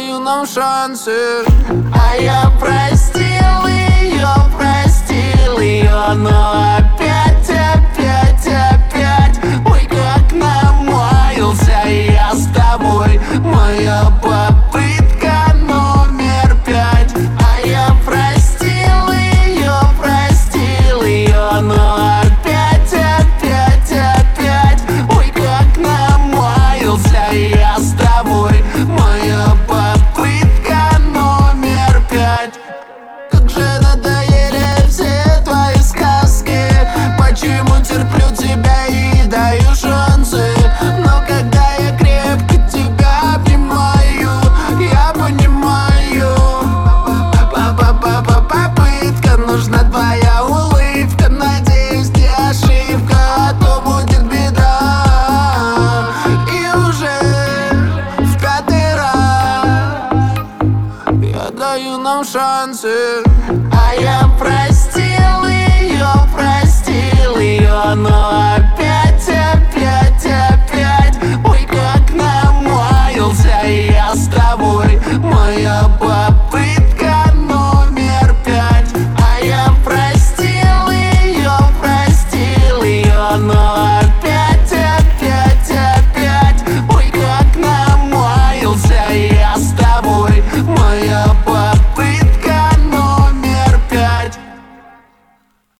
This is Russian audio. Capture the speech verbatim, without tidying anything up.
даю нам шансы. А я простил ее, простил ее, но опять, опять, опять. Ой, как намаялся я с тобой. Моя попытка номер пять. А я простил ее, простил ее, но опять, опять, опять. Ой, как намаялся я с тобой. Моя попытка номер пять. Как же надоели все твои сказки. Почему терплю тебя и даю шансы? Но когда я крепко тебя обнимаю, я понимаю, Па-па-па-па попытка, нужна твоя улыбка. Надеюсь, не ошибка, а то будет беда. И уже в пятый раз я даю нам шансы. А я простил ее, простил ее, но опять, опять, опять. Ой, как намаялся я с тобой. Моя память